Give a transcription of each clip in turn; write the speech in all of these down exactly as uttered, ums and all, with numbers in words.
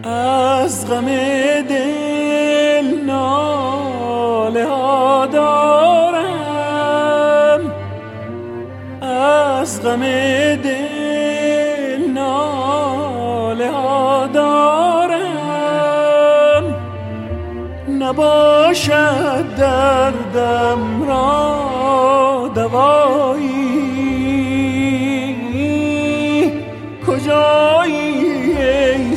از غم دل ناله ها دارم، از غم دل ناله ها دارم. نباشد دردم را دوایی، کجایی ای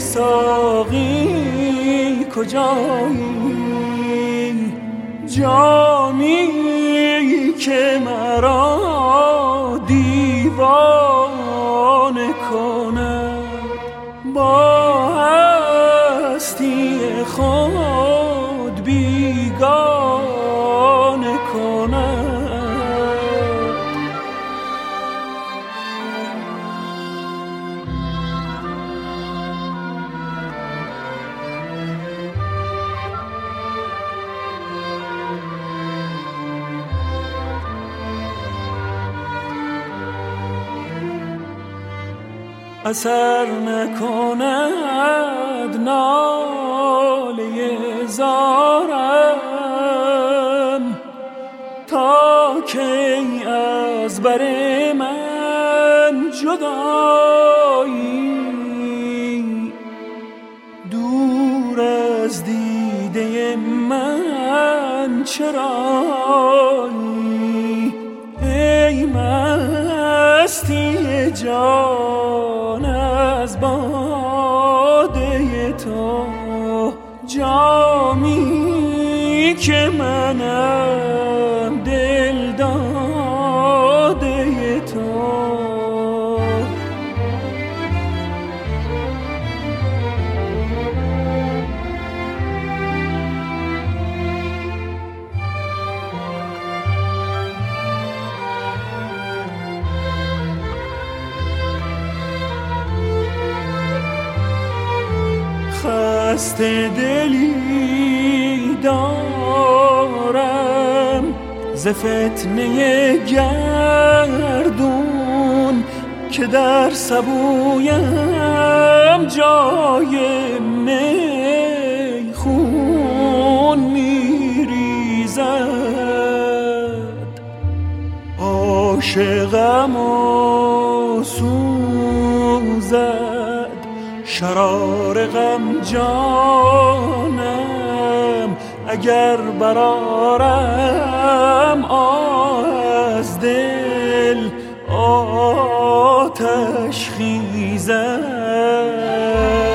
ساقی کجایی؟ جامی که مرا دیوانه کند، با هستی خود بیگانه کند. اثر نکند ناله زارم، تا کی از بر من جدایی؟ دور از دیده من چرایی؟ ای مستی جان از باده تو، جامی که منم دل داده تو. خسته دلی دارم ز فتنه گردون، که در سبویم جای می خون میریزد. عاشقم و سوزد شرار غم جانم، اگر برارم از دل آتش خیزد.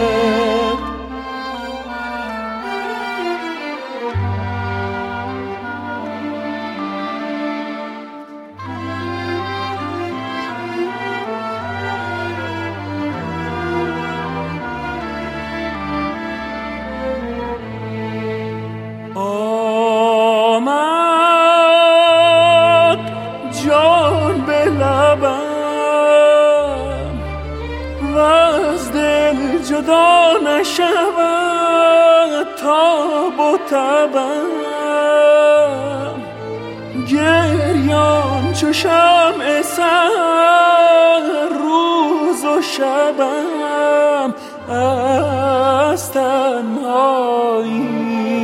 جدا نشود تاب و تبم، گریان چو شمع سر روز و شبم از تنهایی.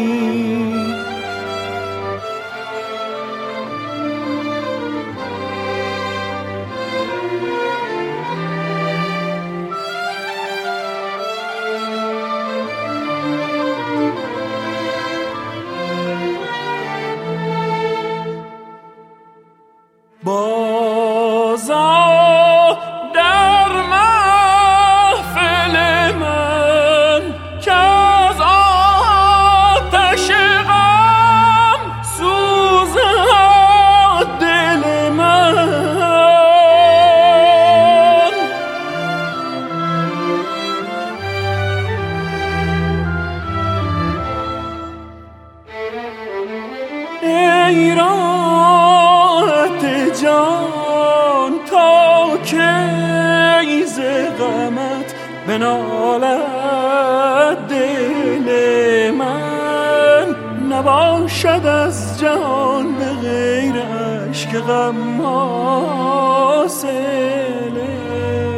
بازا در محفل من که از آتش غم سوزد دل من. ای راحت جان تا کی ز غمت بنالد دل من، نباشد از جان به غیر اشک غم حاصله.